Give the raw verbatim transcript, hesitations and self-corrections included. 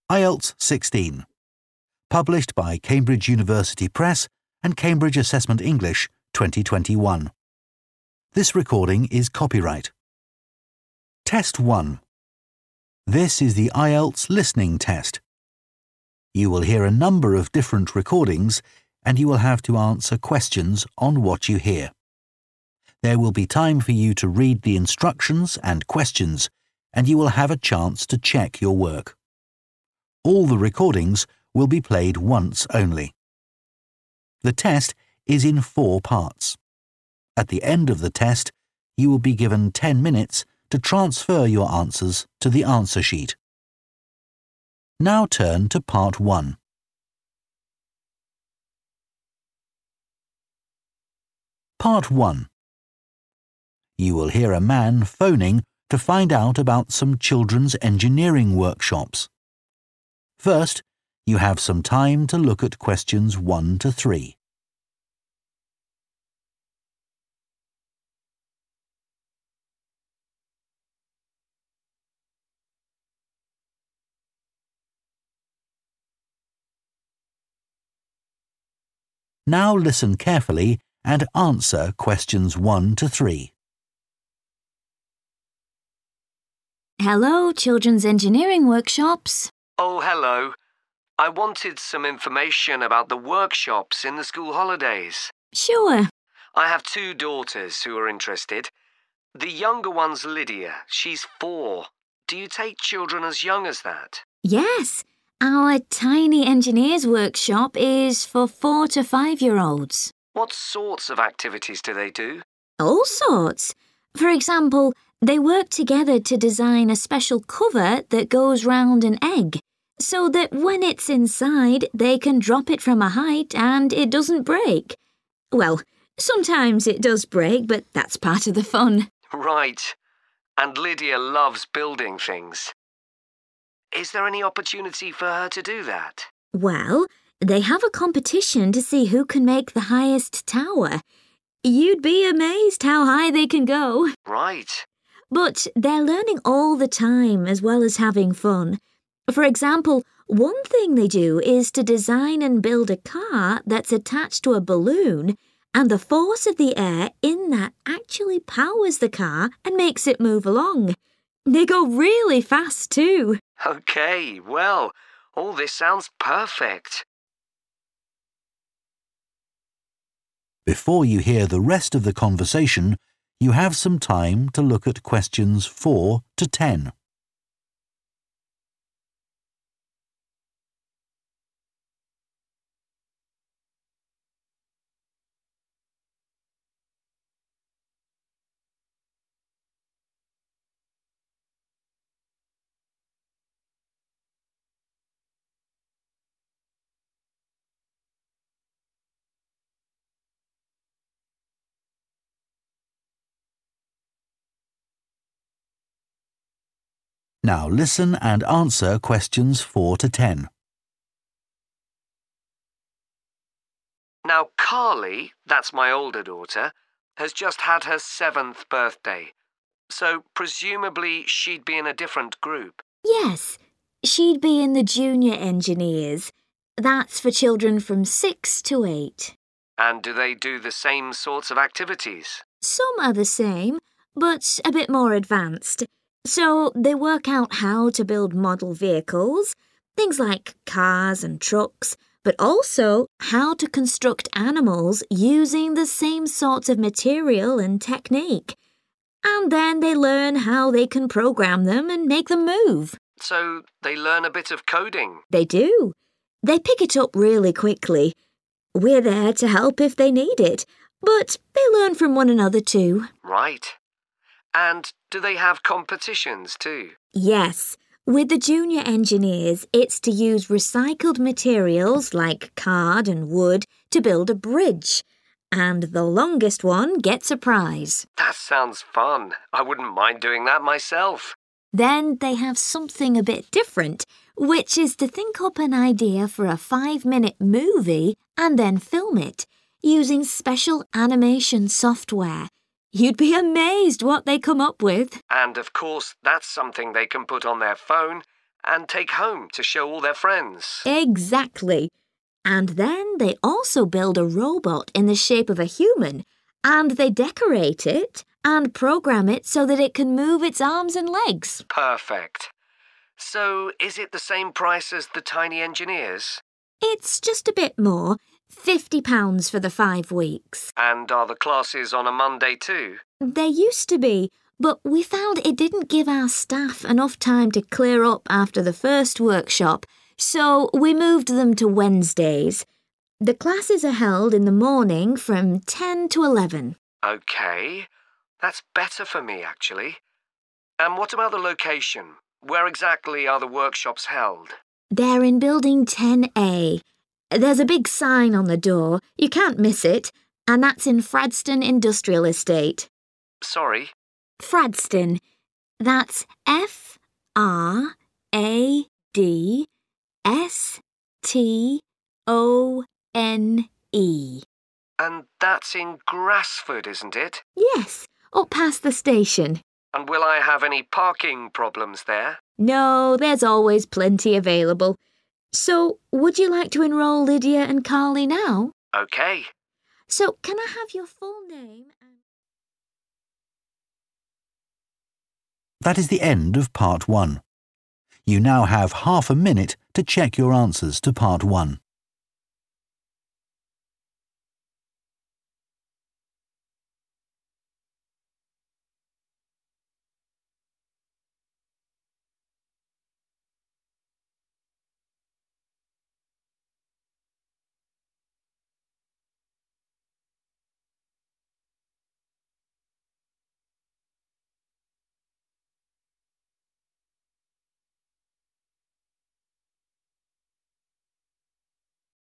I E L T S sixteen. Published by Cambridge University Press and Cambridge Assessment English twenty twenty-one. This recording is copyright. Test one. This is the I E L T S listening test. You will hear a number of different recordings and you will have to answer questions on what you hear. There will be time for you to read the instructions and questions, and you will have a chance to check your work. All the recordings will be played once only. The test is in four parts. At the end of the test, you will be given ten minutes to transfer your answers to the answer sheet. Now turn to part one. Part one. You will hear a man phoning to find out about some children's engineering workshops. First, you have some time to look at questions one to three. Now listen carefully and answer questions one to three. Hello, Children's Engineering Workshops. Oh, hello. I wanted some information about the workshops in the school holidays. Sure. I have two daughters who are interested. The younger one's Lydia. She's four. Do you take children as young as that? Yes. Our Tiny Engineers Workshop is for four to five-year-olds. What sorts of activities do they do? All sorts. For example, they work together to design a special cover that goes round an egg, so that when it's inside, they can drop it from a height and it doesn't break. Well, sometimes it does break, but that's part of the fun. Right. And Lydia loves building things. Is there any opportunity for her to do that? Well, they have a competition to see who can make the highest tower. You'd be amazed how high they can go. Right. But they're learning all the time as well as having fun. For example, one thing they do is to design and build a car that's attached to a balloon, and the force of the air in that actually powers the car and makes it move along. They go really fast too. OK, well, all this sounds perfect. Before you hear the rest of the conversation, you have some time to look at questions four to ten. Now listen and answer questions four to ten. Now, Carly, that's my older daughter, has just had her seventh birthday. So presumably she'd be in a different group. Yes, she'd be in the Junior Engineers. That's for children from six to eight. And do they do the same sorts of activities? Some are the same, but a bit more advanced. So they work out how to build model vehicles, things like cars and trucks, but also how to construct animals using the same sorts of material and technique. And then they learn how they can program them and make them move. So they learn a bit of coding? They do. They pick it up really quickly. We're there to help if they need it, but they learn from one another too. Right. And do they have competitions too? Yes. With the Junior Engineers, it's to use recycled materials like card and wood to build a bridge. And the longest one gets a prize. That sounds fun. I wouldn't mind doing that myself. Then they have something a bit different, which is to think up an idea for a five-minute movie and then film it, using special animation software. You'd be amazed what they come up with. And of course, that's something they can put on their phone and take home to show all their friends. Exactly. And then they also build a robot in the shape of a human, and they decorate it and program it so that it can move its arms and legs. Perfect. So, is it the same price as the Tiny Engineers? It's just a bit more, fifty pounds for the five weeks. And are the classes on a Monday too? They used to be, but we found it didn't give our staff enough time to clear up after the first workshop, so we moved them to Wednesdays. The classes are held in the morning from ten to eleven. OK, that's better for me, actually. And what about the location? Where exactly are the workshops held? They're in Building ten A. There's a big sign on the door. You can't miss it. And that's in Fradston Industrial Estate. Sorry? Fradston. That's F R A D S T O N E. And that's in Grassford, isn't it? Yes, up past the station. And will I have any parking problems there? No, there's always plenty available. So, would you like to enrol Lydia and Carly now? OK. So, can I have your full name and... That is the end of part one. You now have half a minute to check your answers to part one.